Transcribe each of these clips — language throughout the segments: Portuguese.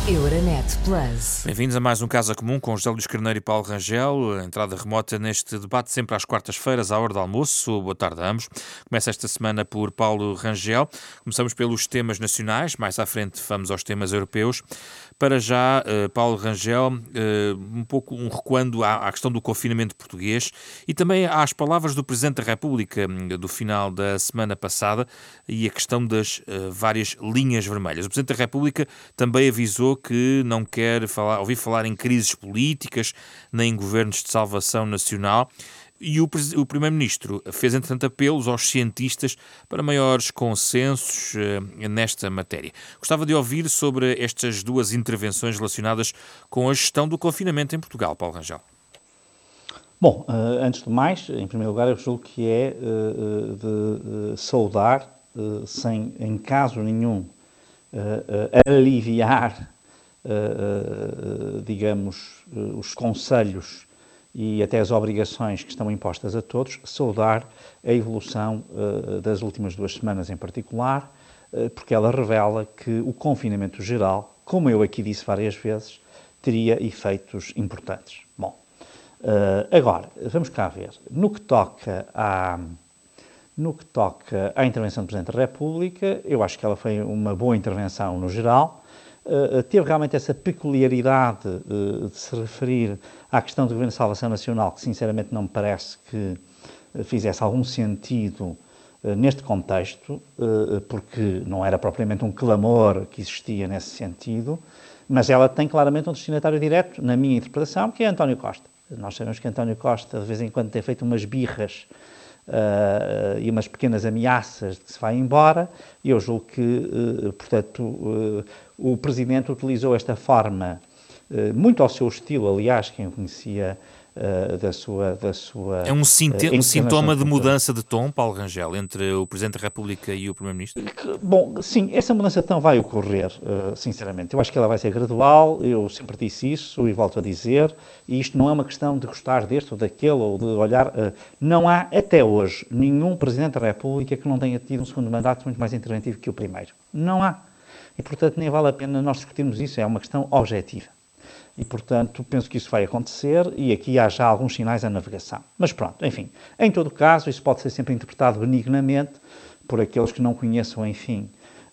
Euronet Plus. Bem-vindos a mais um Casa Comum com José Luís Carneiro e Paulo Rangel. A entrada remota neste debate sempre às quartas-feiras, à hora do almoço. Boa tarde a ambos. Começa esta semana por Paulo Rangel. Começamos pelos temas nacionais, mais à frente vamos aos temas europeus. Para já, Paulo Rangel, um pouco recuando à questão do confinamento português e também às palavras do Presidente da República do final da semana passada e a questão das várias linhas vermelhas. O Presidente da República também avisou que não quer ouvir falar em crises políticas, nem em governos de salvação nacional. E o Primeiro-Ministro fez, entretanto, apelos aos cientistas para maiores consensos nesta matéria. Gostava de ouvir sobre estas duas intervenções relacionadas com a gestão do confinamento em Portugal. Paulo Rangel. Bom, antes de mais, em primeiro lugar, eu julgo que é de saudar, sem, em caso nenhum, aliviar, digamos, os conselhos e até as obrigações que estão impostas a todos, saudar a evolução das últimas 2 semanas em particular, porque ela revela que o confinamento geral, como eu aqui disse várias vezes, teria efeitos importantes. Bom, agora, vamos cá ver. No que toca à intervenção do Presidente da República, eu acho que ela foi uma boa intervenção no geral. Teve realmente essa peculiaridade de se referir à questão do Governo de Salvação Nacional, que sinceramente não me parece que fizesse algum sentido neste contexto, porque não era propriamente um clamor que existia nesse sentido, mas ela tem claramente um destinatário direto, na minha interpretação, que é António Costa. Nós sabemos que António Costa, de vez em quando, tem feito umas birras e umas pequenas ameaças de que se vai embora, e eu julgo que, portanto, o Presidente utilizou esta forma, muito ao seu estilo, aliás, quem o conhecia da sua É um sintoma de mudança de tom, Paulo Rangel, entre o Presidente da República e o Primeiro-Ministro? Bom, sim, essa mudança de tom vai ocorrer, sinceramente. Eu acho que ela vai ser gradual, eu sempre disse isso e volto a dizer, e isto não é uma questão de gostar deste ou daquele, ou de olhar... Não há, até hoje, nenhum Presidente da República que não tenha tido um segundo mandato muito mais interventivo que o primeiro. Não há. E, portanto, nem vale a pena nós discutirmos isso, é uma questão objetiva. E, portanto, penso que isso vai acontecer e aqui há já alguns sinais à navegação. Mas pronto, enfim, em todo caso, isso pode ser sempre interpretado benignamente por aqueles que não conheçam, enfim,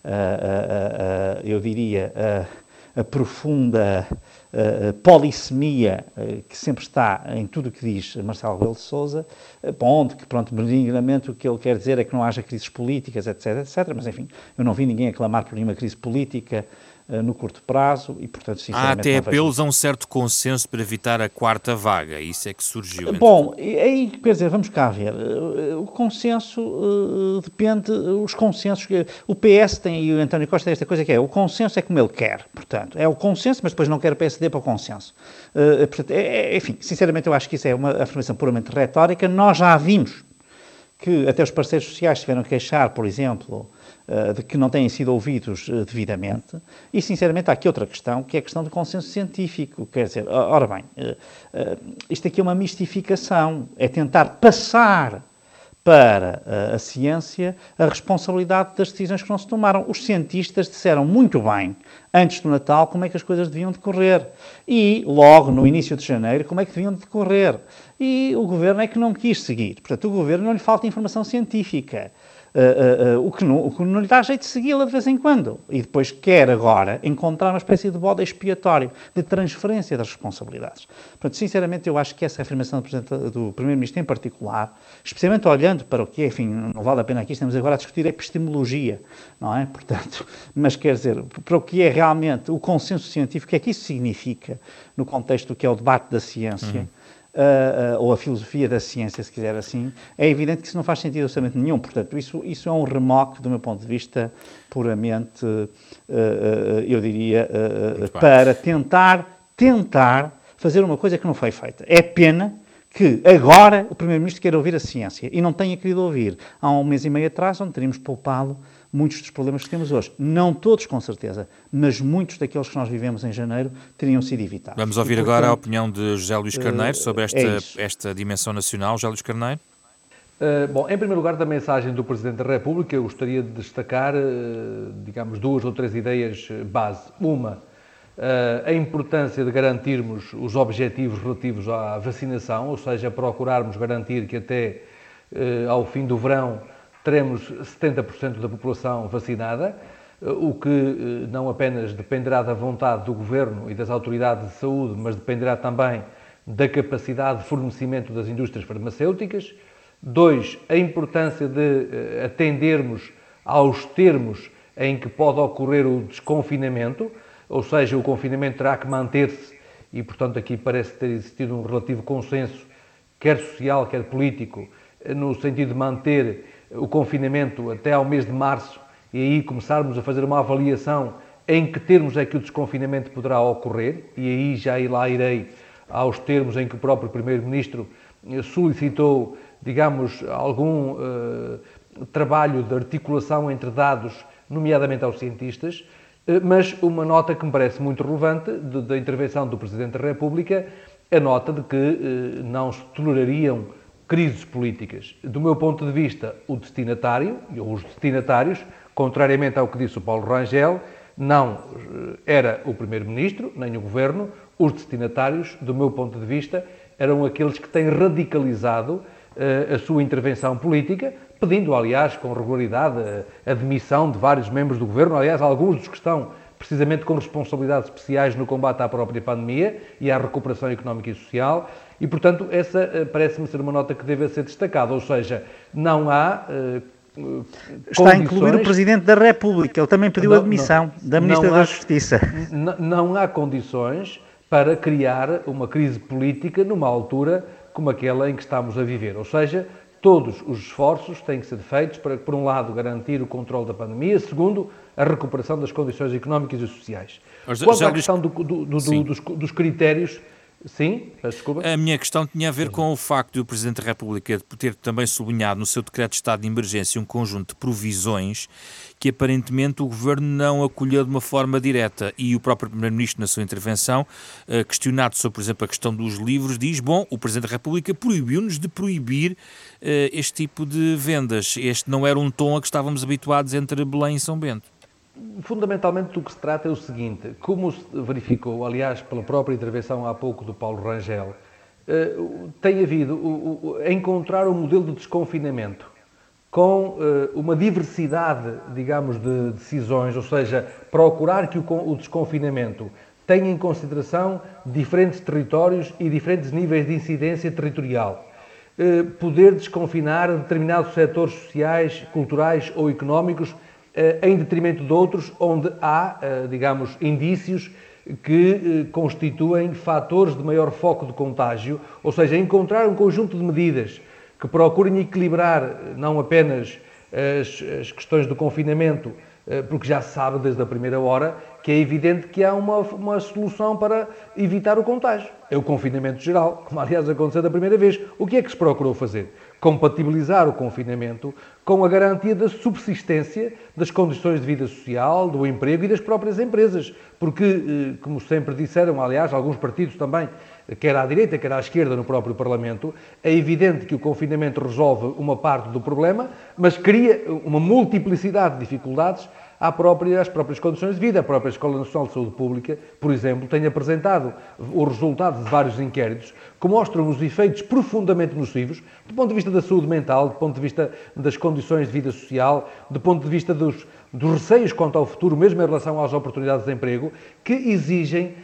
eu diria, a profunda polissemia que sempre está em tudo o que diz Marcelo Rebelo de Sousa, onde que, pronto, benignamente o que ele quer dizer é que não haja crises políticas, etc, etc, mas enfim, eu não vi ninguém aclamar por nenhuma crise política no curto prazo e, portanto, sinceramente... Há até apelos a um certo consenso para evitar a quarta vaga, isso é que surgiu. Bom, aí, quer dizer, vamos cá ver, o consenso depende, os consensos, o PS tem e o António Costa tem esta coisa que é, o consenso é como ele quer, portanto, é o consenso, mas depois não quer o PSD para o consenso. Portanto, enfim, sinceramente eu acho que isso é uma afirmação puramente retórica, nós já vimos que até os parceiros sociais tiveram que queixar, por exemplo, de que não têm sido ouvidos devidamente. E, sinceramente, há aqui outra questão, que é a questão do consenso científico. Quer dizer, ora bem, isto aqui é uma mistificação, é tentar passar para a ciência a responsabilidade das decisões que não se tomaram. Os cientistas disseram muito bem, antes do Natal, como é que as coisas deviam decorrer. E, logo, no início de janeiro, como é que deviam decorrer. E o Governo é que não quis seguir. Portanto, o Governo não lhe falta informação científica. O que não lhe dá jeito de segui-la de vez em quando. E depois quer agora encontrar uma espécie de bode expiatório, de transferência das responsabilidades. Portanto, sinceramente, eu acho que essa afirmação do Primeiro-Ministro em particular, especialmente olhando para o que é, enfim, não vale a pena aqui, estamos agora a discutir epistemologia, não é? Portanto, mas quer dizer, para o que é realmente o consenso científico, o que é que isso significa no contexto do que é o debate da ciência, ou a filosofia da ciência, se quiser assim, é evidente que isso não faz sentido absolutamente nenhum. Portanto, isso é um remoque, do meu ponto de vista, puramente, eu diria, para tentar fazer uma coisa que não foi feita. É pena que agora o Primeiro-Ministro queira ouvir a ciência e não tenha querido ouvir há 1 mês e meio atrás, onde teríamos poupado muitos dos problemas que temos hoje. Não todos, com certeza, mas muitos daqueles que nós vivemos em janeiro teriam sido evitados. Vamos ouvir agora a opinião de José Luís Carneiro sobre esta dimensão nacional. José Luís Carneiro. Bom, em primeiro lugar, da mensagem do Presidente da República, eu gostaria de destacar, digamos, 2 ou 3 ideias base. Uma, a importância de garantirmos os objetivos relativos à vacinação, ou seja, procurarmos garantir que até ao fim do verão teremos 70% da população vacinada, o que não apenas dependerá da vontade do Governo e das autoridades de saúde, mas dependerá também da capacidade de fornecimento das indústrias farmacêuticas. 2, a importância de atendermos aos termos em que pode ocorrer o desconfinamento, ou seja, o confinamento terá que manter-se e, portanto, aqui parece ter existido um relativo consenso, quer social, quer político, no sentido de manter o confinamento até ao mês de março e aí começarmos a fazer uma avaliação em que termos é que o desconfinamento poderá ocorrer, e aí já lá irei aos termos em que o próprio Primeiro-Ministro solicitou, digamos, algum trabalho de articulação entre dados, nomeadamente aos cientistas, mas uma nota que me parece muito relevante da intervenção do Presidente da República, a nota de que não se tolerariam crises políticas. Do meu ponto de vista, o destinatário, ou os destinatários, contrariamente ao que disse o Paulo Rangel, não era o Primeiro-Ministro, nem o Governo. Os destinatários, do meu ponto de vista, eram aqueles que têm radicalizado a sua intervenção política, pedindo, aliás, com regularidade, a demissão de vários membros do Governo, aliás, alguns dos que estão precisamente com responsabilidades especiais no combate à própria pandemia e à recuperação económica e social, e, portanto, essa parece-me ser uma nota que deve ser destacada, ou seja, não há Está a incluir o Presidente da República, ele também pediu a demissão da Ministra da Justiça. Não há condições para criar uma crise política numa altura como aquela em que estamos a viver, ou seja, todos os esforços têm que ser feitos para, por um lado, garantir o controle da pandemia, segundo, a recuperação das condições económicas e sociais. Quanto à questão dos critérios... Sim, peço desculpa. A minha questão tinha a ver com o facto do Presidente da República ter também sublinhado no seu decreto de estado de emergência um conjunto de provisões que aparentemente o Governo não acolheu de uma forma direta, e o próprio Primeiro-Ministro na sua intervenção, questionado sobre, por exemplo, a questão dos livros, diz, o Presidente da República proibiu-nos de proibir este tipo de vendas. Este não era um tom a que estávamos habituados entre Belém e São Bento. Fundamentalmente do que se trata é o seguinte, como se verificou, aliás, pela própria intervenção há pouco do Paulo Rangel, tem havido encontrar um modelo de desconfinamento com uma diversidade, digamos, de decisões, ou seja, procurar que o desconfinamento tenha em consideração diferentes territórios e diferentes níveis de incidência territorial. Poder desconfinar determinados setores sociais, culturais ou económicos em detrimento de outros, onde há, digamos, indícios que constituem fatores de maior foco de contágio, ou seja, encontrar um conjunto de medidas que procurem equilibrar não apenas as questões do confinamento, porque já se sabe desde a primeira hora que é evidente que há uma solução para evitar o contágio. É o confinamento geral, como aliás aconteceu da primeira vez. O que é que se procurou fazer? Compatibilizar o confinamento com a garantia da subsistência das condições de vida social, do emprego e das próprias empresas. Porque, como sempre disseram, aliás, alguns partidos também, quer à direita, quer à esquerda no próprio Parlamento, é evidente que o confinamento resolve uma parte do problema, mas cria uma multiplicidade de dificuldades às próprias condições de vida. A própria Escola Nacional de Saúde Pública, por exemplo, tem apresentado os resultados de vários inquéritos que mostram os efeitos profundamente nocivos do ponto de vista da saúde mental, do ponto de vista das condições de vida social, do ponto de vista dos receios quanto ao futuro, mesmo em relação às oportunidades de emprego, que exigem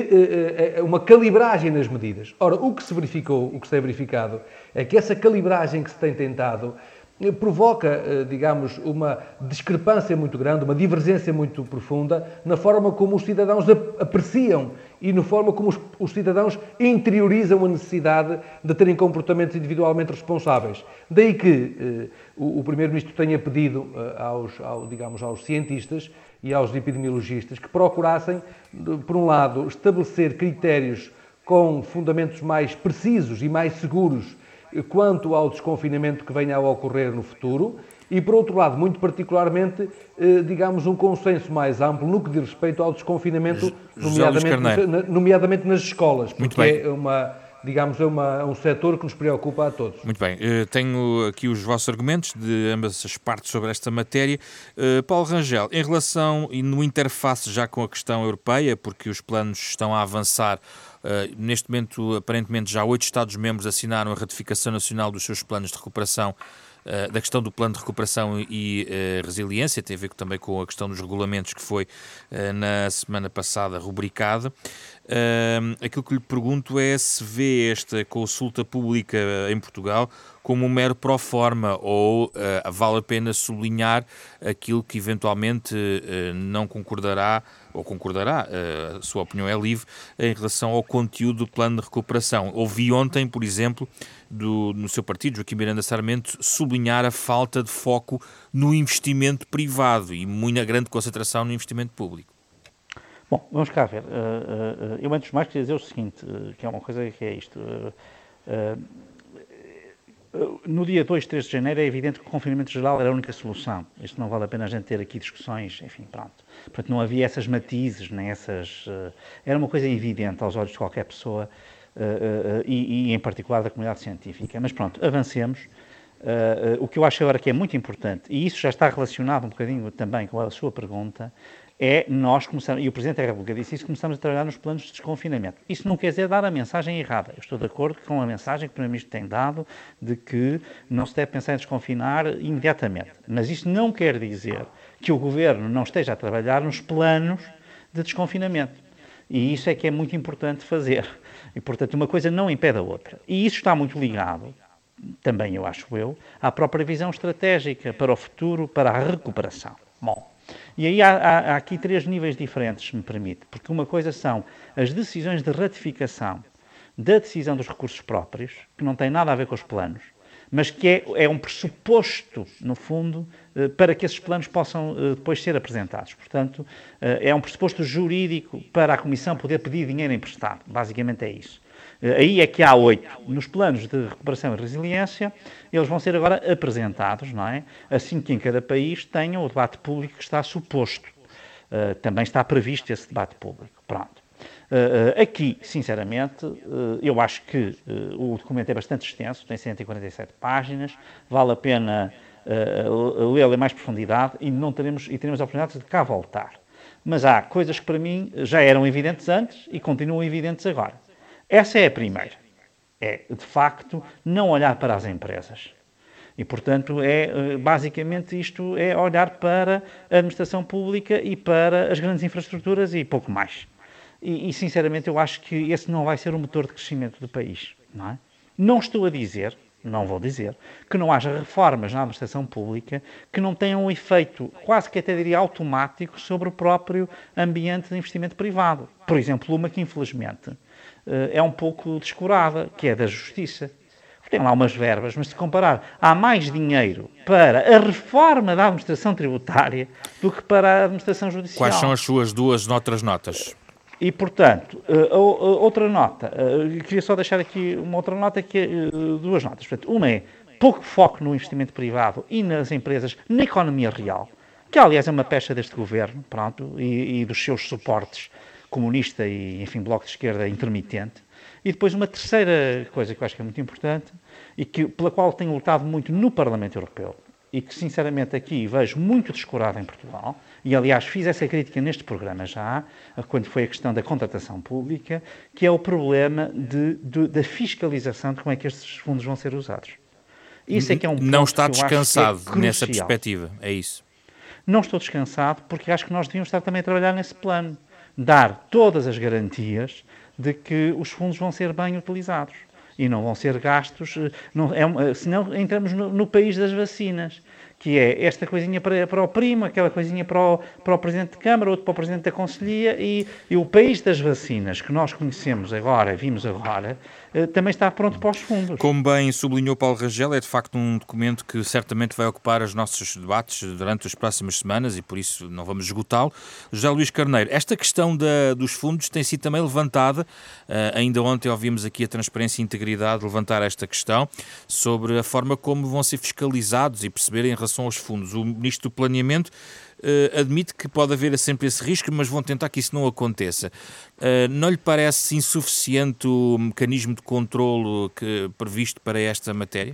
uma calibragem nas medidas. Ora, o que se tem verificado, é que essa calibragem que se tem tentado provoca, digamos, uma discrepância muito grande, uma divergência muito profunda na forma como os cidadãos apreciam e na forma como os cidadãos interiorizam a necessidade de terem comportamentos individualmente responsáveis. Daí que o Primeiro-Ministro tenha pedido aos cientistas e aos epidemiologistas que procurassem, por um lado, estabelecer critérios com fundamentos mais precisos e mais seguros quanto ao desconfinamento que venha a ocorrer no futuro e, por outro lado, muito particularmente, digamos, um consenso mais amplo no que diz respeito ao desconfinamento, nomeadamente nas escolas, porque é digamos, é um setor que nos preocupa a todos. Muito bem, tenho aqui os vossos argumentos de ambas as partes sobre esta matéria. Paulo Rangel, em relação e no interface já com a questão europeia, porque os planos estão a avançar, neste momento aparentemente já 8 Estados-membros assinaram a ratificação nacional dos seus planos de recuperação, da questão do plano de recuperação e resiliência, tem a ver também com a questão dos regulamentos que foi na semana passada rubricada. Aquilo que lhe pergunto é se vê esta consulta pública em Portugal como um mero proforma ou vale a pena sublinhar aquilo que eventualmente não concordará ou concordará, a sua opinião é livre, em relação ao conteúdo do plano de recuperação. Ouvi ontem, por exemplo, no seu partido, Joaquim Miranda Sarmento, sublinhar a falta de foco no investimento privado e muita grande concentração no investimento público. Bom, vamos cá ver. Eu, antes de mais, queria dizer o seguinte, que é uma coisa que é isto. No dia 2, 3 de janeiro é evidente que o confinamento geral era a única solução. Isto não vale a pena a gente ter aqui discussões, enfim, pronto. Portanto, não havia essas matizes, nem essas... Era uma coisa evidente aos olhos de qualquer pessoa e em particular da comunidade científica. Mas pronto, avancemos. O que eu acho agora que é muito importante, e isso já está relacionado um bocadinho também com a sua pergunta, é nós começarmos, e o Presidente da República disse isso, começamos a trabalhar nos planos de desconfinamento. Isso não quer dizer dar a mensagem errada. Eu estou de acordo com a mensagem que o Primeiro-Ministro tem dado de que não se deve pensar em desconfinar imediatamente. Mas isso não quer dizer que o Governo não esteja a trabalhar nos planos de desconfinamento. E isso é que é muito importante fazer. E, portanto, uma coisa não impede a outra. E isso está muito ligado, também eu acho à própria visão estratégica para o futuro, para a recuperação. Bom, e aí há aqui 3 níveis diferentes, se me permite, porque uma coisa são as decisões de ratificação da decisão dos recursos próprios, que não tem nada a ver com os planos, mas que é um pressuposto, no fundo, para que esses planos possam depois ser apresentados. Portanto, é um pressuposto jurídico para a Comissão poder pedir dinheiro emprestado. Basicamente é isso. Aí é que há 8. Nos planos de recuperação e resiliência, eles vão ser agora apresentados, não é? Assim que em cada país tenha o debate público que está suposto. Também está previsto esse debate público. Pronto. Aqui, sinceramente, eu acho que o documento é bastante extenso, tem 147 páginas, vale a pena lê-lo em mais profundidade e teremos a oportunidade de cá voltar. Mas há coisas que para mim já eram evidentes antes e continuam evidentes agora. Essa é a primeira. É, de facto, não olhar para as empresas. E, portanto, basicamente isto é olhar para a administração pública e para as grandes infraestruturas e pouco mais. E, sinceramente, eu acho que esse não vai ser o motor de crescimento do país. Não é? Não estou a dizer, não vou dizer, que não haja reformas na administração pública que não tenham um efeito, quase que até diria automático, sobre o próprio ambiente de investimento privado. Por exemplo, uma que, infelizmente, é um pouco descurada, que é da Justiça. Tem lá umas verbas, mas se comparar, há mais dinheiro para a reforma da administração tributária do que para a administração judicial. Quais são as suas duas notas? E, portanto, outra nota, queria só deixar aqui uma outra nota, que é 2 notas. Portanto, uma é pouco foco no investimento privado e nas empresas, na economia real, que aliás é uma pecha deste governo, pronto, e dos seus suportes comunista e, enfim, bloco de esquerda intermitente. E depois uma terceira coisa que eu acho que é muito importante e pela qual tenho lutado muito no Parlamento Europeu e que, sinceramente, aqui vejo muito descurado em Portugal, e, aliás, fiz essa crítica neste programa já, quando foi a questão da contratação pública, que é o problema da fiscalização de como é que estes fundos vão ser usados. Isso é que é um ponto não está que eu acho descansado que é nessa crucial. perspectiva, é isso? Não estou descansado porque acho que nós devíamos estar também a trabalhar nesse plano. Dar todas as garantias de que os fundos vão ser bem utilizados e não vão ser gastos, senão entramos no país das vacinas, que é esta coisinha para o primo, aquela coisinha para o Presidente de Câmara, outro para o Presidente da Conselhia, e o país das vacinas que nós conhecemos agora, vimos agora, também está pronto para os fundos. Como bem sublinhou Paulo Rangel, é de facto um documento que certamente vai ocupar os nossos debates durante as próximas semanas e por isso não vamos esgotá-lo. José Luís Carneiro, esta questão dos fundos tem sido também levantada, ainda ontem ouvimos aqui a Transparência e Integridade levantar esta questão sobre a forma como vão ser fiscalizados e perceber em relação aos fundos. O Ministro do Planeamento admite que pode haver sempre esse risco, mas vão tentar que isso não aconteça. Não lhe parece insuficiente o mecanismo de controlo previsto para esta matéria?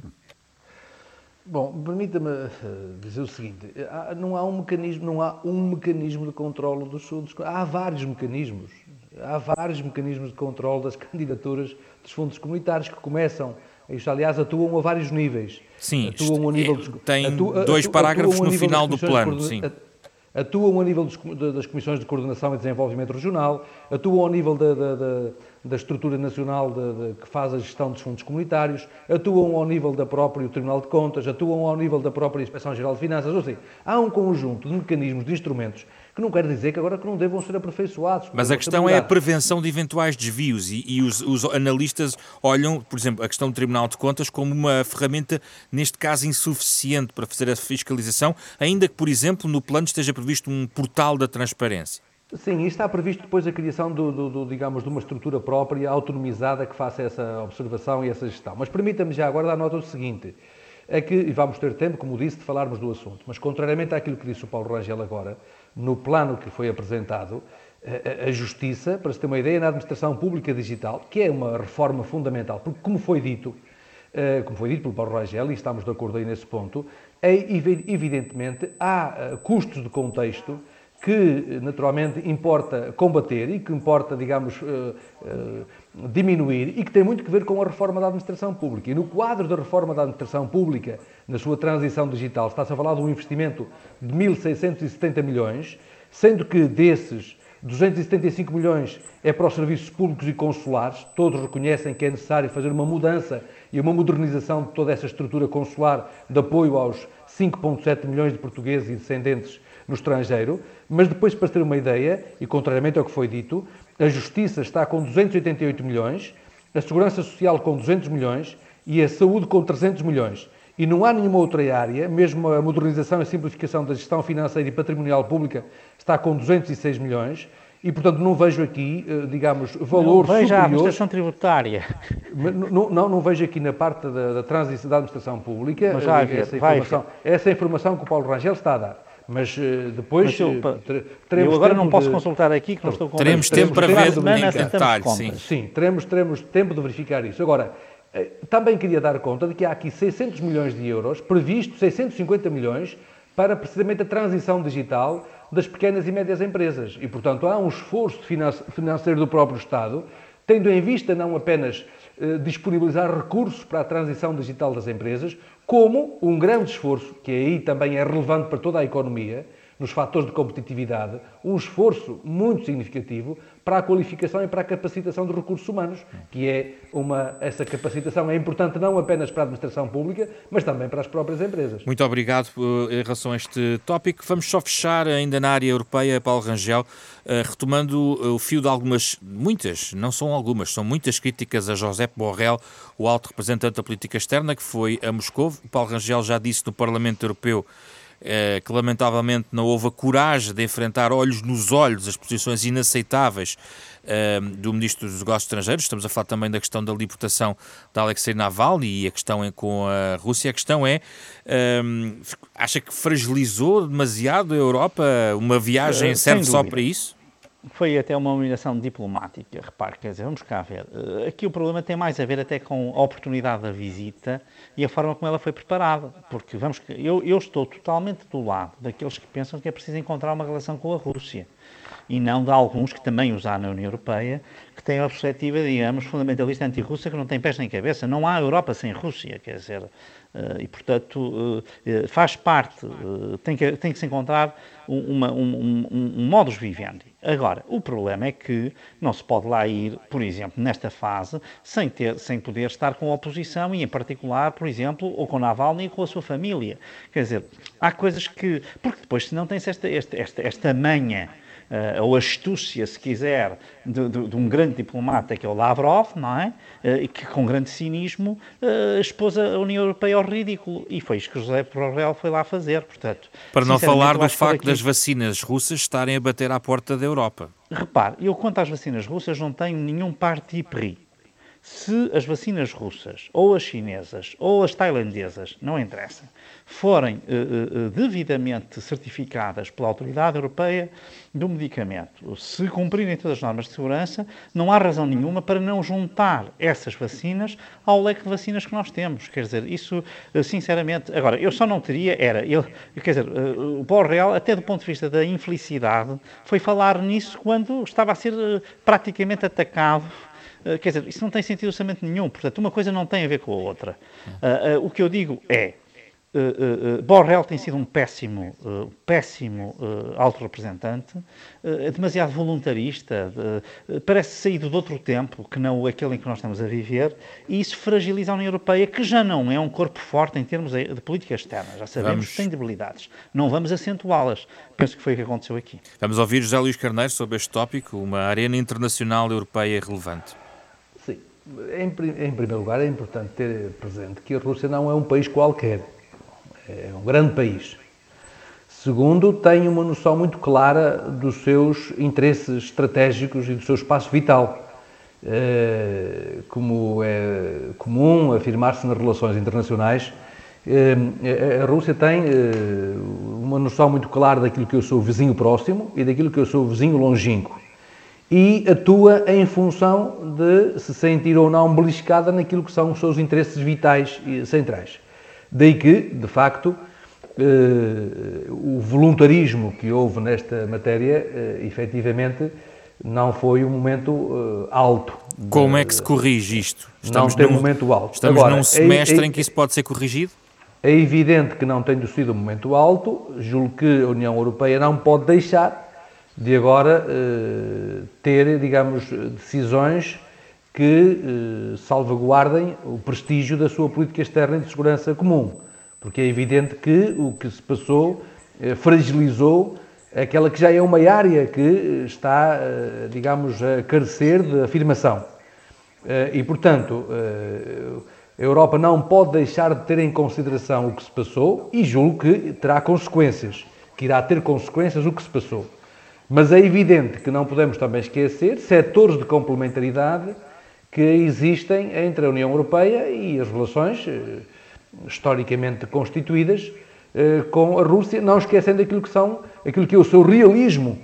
Bom, permita-me dizer o seguinte, não há um mecanismo de controlo dos fundos, há vários mecanismos de controlo das candidaturas dos fundos comunitários que começam, isto aliás atuam a vários níveis. Sim, tem dois parágrafos no final do plano, sim. Atuam a nível das Comissões de Coordenação e Desenvolvimento Regional, atuam ao nível da estrutura nacional que faz a gestão dos fundos comunitários, atuam ao nível do próprio Tribunal de Contas, atuam ao nível da própria Inspeção-Geral de Finanças, ou seja, há um conjunto de mecanismos, de instrumentos, que não quer dizer que agora que não devam ser aperfeiçoados. Mas a questão é a prevenção de eventuais desvios e os analistas olham, por exemplo, a questão do Tribunal de Contas como uma ferramenta, neste caso, insuficiente para fazer a fiscalização, ainda que, por exemplo, no plano esteja previsto um portal da transparência. Sim, e está previsto depois a criação digamos, de uma estrutura própria, autonomizada, que faça essa observação e essa gestão. Mas permita-me já agora dar nota do seguinte, é que, e vamos ter tempo, como disse, de falarmos do assunto, mas contrariamente àquilo que disse o Paulo Rangel agora, no plano que foi apresentado, a Justiça, para se ter uma ideia, na administração pública digital, que é uma reforma fundamental, porque como foi dito pelo Paulo Rangel, e estamos de acordo aí nesse ponto, evidentemente há custos de contexto que naturalmente importa combater e que importa, digamos, diminuir e que tem muito que ver com a reforma da administração pública. E no quadro da reforma da administração pública, na sua transição digital, está-se a falar de um investimento de 1.670 milhões, sendo que desses 275 milhões é para os serviços públicos e consulares. Todos reconhecem que é necessário fazer uma mudança e uma modernização de toda essa estrutura consular de apoio aos 5,7 milhões de portugueses e descendentes no estrangeiro, mas depois, para ter uma ideia, e contrariamente ao que foi dito, a Justiça está com 288 milhões, a Segurança Social com 200 milhões e a Saúde com 300 milhões. E não há nenhuma outra área, mesmo a modernização e a simplificação da gestão financeira e patrimonial pública está com 206 milhões e, portanto, não vejo aqui, digamos, valores superiores... Não vejo a administração tributária. Não vejo aqui na parte da transição da administração pública essa informação que o Paulo Rangel está a dar. Mas depois eu agora não posso consultar aqui, que não estou com... Teremos tempo para ver em detalhe, sim. Sim, teremos tempo de verificar isso. Agora, também queria dar conta de que há aqui 600 milhões de euros, previsto 650 milhões, para precisamente a transição digital das pequenas e médias empresas. E, portanto, há um esforço financeiro do próprio Estado, tendo em vista não apenas disponibilizar recursos para a transição digital das empresas, como um grande esforço, que aí também é relevante para toda a economia, nos fatores de competitividade, um esforço muito significativo para a qualificação e para a capacitação de recursos humanos, que essa capacitação é importante não apenas para a administração pública, mas também para as próprias empresas. Muito obrigado em relação a este tópico. Vamos só fechar ainda na área europeia, Paulo Rangel, retomando o fio de muitas, não são algumas, são muitas críticas a Josep Borrell, o alto representante da política externa, que foi a Moscou. O Paulo Rangel já disse no Parlamento Europeu que lamentavelmente não houve a coragem de enfrentar olhos nos olhos as posições inaceitáveis do Ministro dos Negócios Estrangeiros. Estamos a falar também da questão da libertação de Alexei Navalny e a questão com a Rússia. A questão é, acha que fragilizou demasiado a Europa? Uma viagem serve só para isso? Foi até uma humilhação diplomática, repare, quer dizer, vamos cá ver. Aqui o problema tem mais a ver até com a oportunidade da visita e a forma como ela foi preparada, porque eu estou totalmente do lado daqueles que pensam que é preciso encontrar uma relação com a Rússia e não de alguns que também os há na União Europeia, que têm a perspectiva, digamos, fundamentalista anti-Rússia, que não tem pés nem cabeça. Não há Europa sem Rússia, quer dizer, e portanto faz parte, tem que se encontrar um modus vivendi. Agora, o problema é que não se pode lá ir, por exemplo, nesta fase, sem poder estar com a oposição e, em particular, por exemplo, ou com Navalny e com a sua família. Quer dizer, há coisas que... Porque depois, se não tem-se esta manha, ou astúcia, se quiser, de um grande diplomata, que é o Lavrov, não é? E que, com grande cinismo, expôs a União Europeia ao ridículo. E foi isso que José Borrell foi lá fazer, portanto... Para não falar do facto das vacinas russas estarem a bater à porta da Europa. Repare, eu quanto às vacinas russas não tenho nenhum parti pris. Se as vacinas russas, ou as chinesas, ou as tailandesas, não interessa, forem devidamente certificadas pela Autoridade Europeia do Medicamento, se cumprirem todas as normas de segurança, não há razão nenhuma para não juntar essas vacinas ao leque de vacinas que nós temos. Quer dizer, isso, sinceramente... Agora, eu só não teria, quer dizer, o Paulo Real, até do ponto de vista da infelicidade, foi falar nisso quando estava a ser praticamente atacado. Quer dizer, isso não tem sentido absolutamente nenhum. Portanto, uma coisa não tem a ver com a outra. O que eu digo é, Borrell tem sido um péssimo alto representante, demasiado voluntarista, parece saído de outro tempo, que não aquele em que nós estamos a viver, e isso fragiliza a União Europeia, que já não é um corpo forte em termos de política externa. Já sabemos que tem debilidades. Não vamos acentuá-las. Penso que foi o que aconteceu aqui. Vamos ouvir José Luís Carneiro sobre este tópico, uma arena internacional europeia relevante. Sim. Em primeiro lugar, é importante ter presente que a Rússia não é um país qualquer. É um grande país. Segundo, tem uma noção muito clara dos seus interesses estratégicos e do seu espaço vital. Como é comum afirmar-se nas relações internacionais, a Rússia tem uma noção muito clara daquilo que eu sou vizinho próximo e daquilo que eu sou vizinho longínquo. E atua em função de se sentir ou não beliscada naquilo que são os seus interesses vitais e centrais. Daí que, de facto, o voluntarismo que houve nesta matéria, efetivamente, não foi um momento alto. Como é que se corrige isto? Não tem um momento alto. Estamos num semestre em que isso pode ser corrigido? É evidente que não tem sido um momento alto. Julgo que a União Europeia não pode deixar de agora ter, digamos, decisões que salvaguardem o prestígio da sua política externa e de segurança comum. Porque é evidente que o que se passou fragilizou aquela que já é uma área que está, digamos, a carecer de afirmação. E, portanto, a Europa não pode deixar de ter em consideração o que se passou e julgo que terá consequências, que irá ter consequências o que se passou. Mas é evidente que não podemos também esquecer setores de complementaridade que existem entre a União Europeia e as relações historicamente constituídas com a Rússia, não esquecendo aquilo que é o seu realismo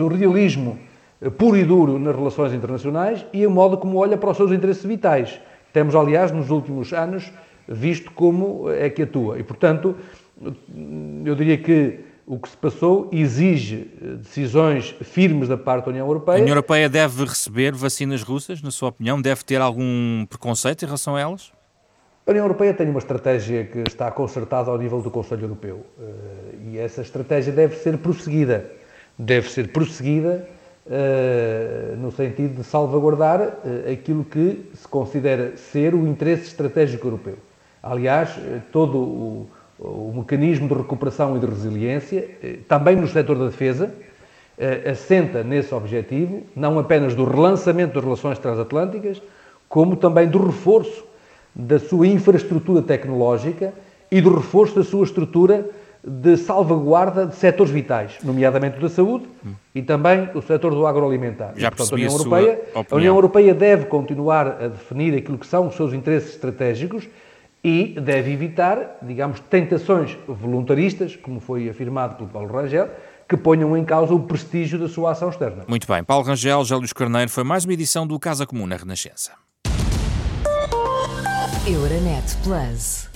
puro e duro nas relações internacionais e o modo como olha para os seus interesses vitais. Temos, aliás, nos últimos anos, visto como é que atua. E, portanto, eu diria que o que se passou exige decisões firmes da parte da União Europeia. A União Europeia deve receber vacinas russas, na sua opinião? Deve ter algum preconceito em relação a elas? A União Europeia tem uma estratégia que está concertada ao nível do Conselho Europeu e essa estratégia deve ser prosseguida. Deve ser prosseguida no sentido de salvaguardar aquilo que se considera ser o interesse estratégico europeu. Aliás, todo o mecanismo de recuperação e de resiliência, também no setor da defesa, assenta nesse objetivo, não apenas do relançamento das relações transatlânticas, como também do reforço da sua infraestrutura tecnológica e do reforço da sua estrutura de salvaguarda de setores vitais, nomeadamente o da saúde e também o setor do agroalimentar. Já percebi a União Europeia deve continuar a definir aquilo que são os seus interesses estratégicos e deve evitar, digamos, tentações voluntaristas, como foi afirmado pelo Paulo Rangel, que ponham em causa o prestígio da sua ação externa. Muito bem. Paulo Rangel, José Luís Carneiro, foi mais uma edição do Casa Comum na Renascença. Euronet Plus.